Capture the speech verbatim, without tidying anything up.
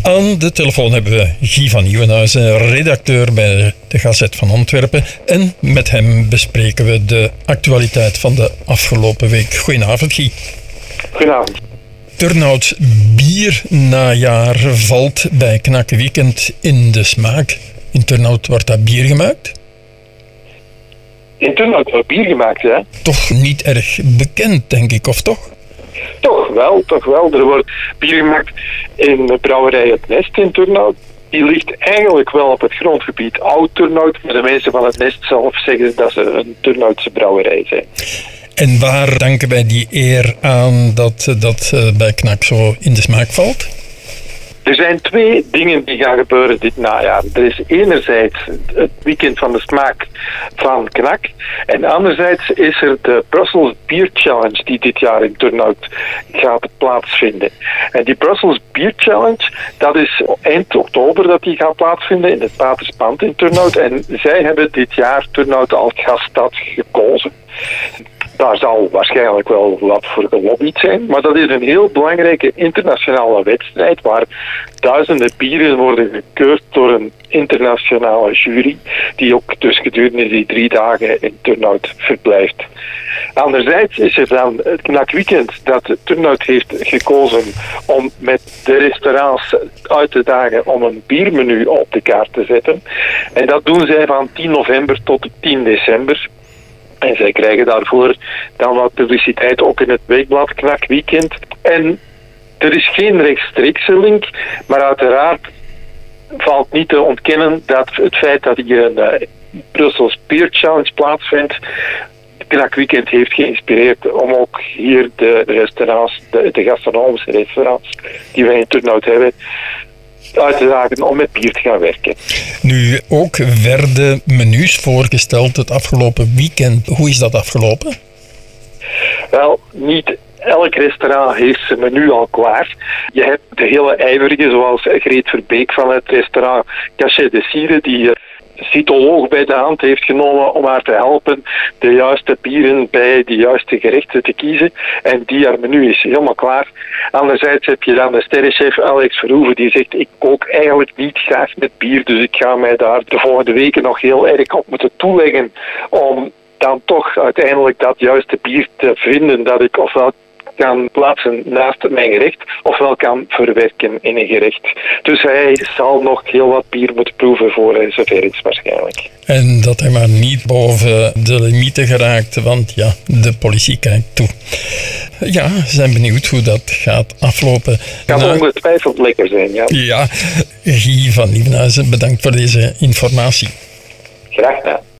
Aan de telefoon hebben we Guy van Nieuwenhuizen, redacteur bij de Gazet van Antwerpen. En met hem bespreken we de actualiteit van de afgelopen week. Goedenavond, Guy. Goedenavond. Turnhout biernajaar valt bij Knak Weekend in de smaak. In Turnhout wordt dat bier gemaakt? In Turnhout wordt bier gemaakt, hè? Toch niet erg bekend, denk ik, of toch? Toch wel, toch wel. Er wordt bier gemaakt in de brouwerij Het Nest in Turnhout. Die ligt eigenlijk wel op het grondgebied Oud-Turnhout, maar de mensen van Het Nest zelf zeggen dat ze een Turnhoutse brouwerij zijn. En waar danken wij die eer aan dat dat bij Knak zo in de smaak valt? Er zijn twee dingen die gaan gebeuren dit najaar. Er is enerzijds het weekend van de smaak van Knak. En anderzijds is er de Brussels Beer Challenge die dit jaar in Turnhout gaat plaatsvinden. En die Brussels Beer Challenge, dat is eind oktober dat die gaat plaatsvinden in het Paterspand in Turnhout. En zij hebben dit jaar Turnhout als gaststad gekozen. Daar zal waarschijnlijk wel wat voor gelobbyd zijn, maar dat is een heel belangrijke internationale wedstrijd waar duizenden bieren worden gekeurd door een internationale jury die ook dus gedurende die drie dagen in Turnhout verblijft. Anderzijds is er dan het Knak Weekend dat Turnhout heeft gekozen om met de restaurants uit te dagen om een biermenu op de kaart te zetten. En dat doen zij van tien november tot tien december. En zij krijgen daarvoor dan wat publiciteit ook in het weekblad Knak Weekend. En er is geen rechtstreekse link, maar uiteraard valt niet te ontkennen dat het feit dat hier een uh, Brussels Beer Challenge plaatsvindt, Knak Weekend heeft geïnspireerd om ook hier de restaurants, de, de gastronomische restaurants die wij in Turnhout hebben, uit te dagen om met bier te gaan werken. Nu, ook werden menus voorgesteld het afgelopen weekend. Hoe is dat afgelopen? Wel, niet elk restaurant heeft zijn menu al klaar. Je hebt de hele ijverige, zoals Greet Verbeek van het restaurant Cachet de Sire, die cytoloog bij de hand heeft genomen om haar te helpen de juiste bieren bij de juiste gerechten te kiezen. En die haar menu is helemaal klaar. Anderzijds heb je dan de sterrenchef Alex Verhoeven die zegt, ik kook eigenlijk niet graag met bier, dus ik ga mij daar de volgende weken nog heel erg op moeten toeleggen om dan toch uiteindelijk dat juiste bier te vinden dat ik ofwel kan plaatsen naast mijn gerecht, ofwel kan verwerken in een gerecht. Dus hij zal nog heel wat bier moeten proeven voor hij zover is waarschijnlijk. En dat hij maar niet boven de limieten geraakt, want ja, de politie kijkt toe. Ja, we zijn benieuwd hoe dat gaat aflopen. Kan nou, ongetwijfeld lekker zijn, ja. Ja, Guy van Nieuwenhuizen, bedankt voor deze informatie. Graag gedaan.